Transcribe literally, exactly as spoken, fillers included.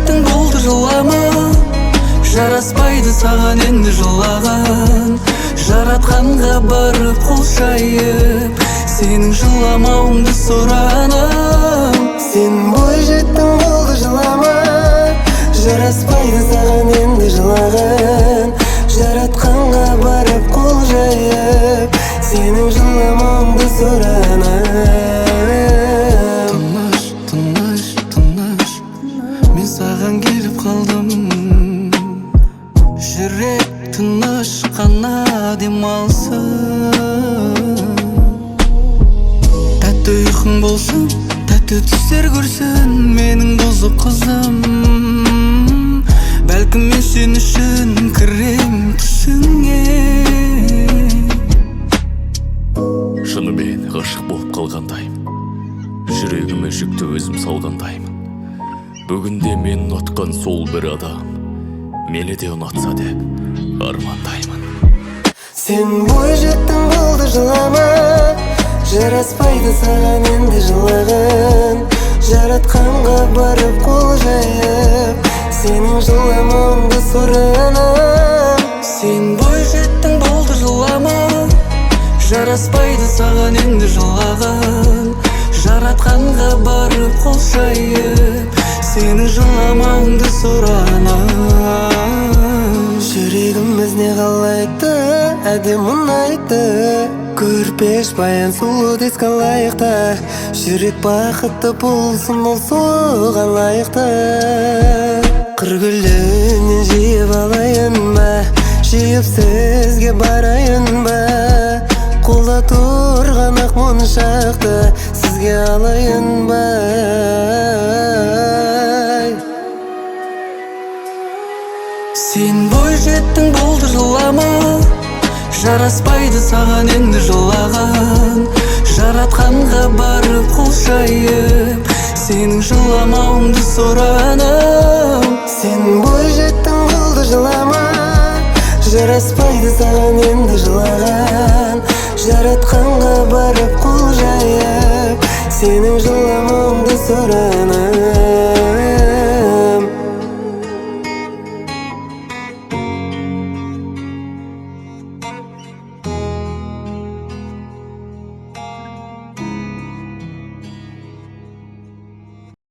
бойжеттің болды жылама, жараспайды саған енді жылаған. Жаратқанға барып қол жайып, сенің жыламауыңды сұранам. Сен бойжеттің болды жылама, жараспайды саған енді жылаған. Жаратқанға барып қол жайып, сенің жыламауыңды сұранам. Тыныш, тыныш, тыныш, мен саған келіп қалдым. Жүрек тыныш қана демалсын. Тәтті ұйқың болсын, тәтті түстер көрсін менің бұзық қызым. Бәлкім мен сен үшін кірем түсіңе. Шынымен ғашық болып қалғандаймын, жүрегіме жүкті өзім салғандаймын. Бүгінде мен ұнатқан сол бір адам мені де ұнатса деп армандаймын. Сен бойжеттің болды жылама, жараспайды саған енді жылаған. Жаратқанға барып қол жайып, сенің жыламауыңды сұранам. Сен бойжеттің болды жылама, жараспайды саған енді жылаған. Жаратқанға барып қол жайып, сенің жыламауыңды сұранам. Жүрегіміз не қалайды, әдем ұнайды. Көрпеш баян сұлу деске лайықты. Жүрек бақытты болсын, ол соған лайықты. Қыр гүлінен жиып алайын ба, жиып сізге барайын ба. Қолда тұрған ақ моншақты сізге алайын ба. Сен бойжеттің болды жылама, жараспайды саған енді жылаған. Жаратқанға барып қол жайып, сенің жыламауыңды сұранам. Сен бойжеттің болды жылама, жараспайды саған енді жылаған. Жаратқанға барып қол жайып, сенің жыламауыңды сұранам.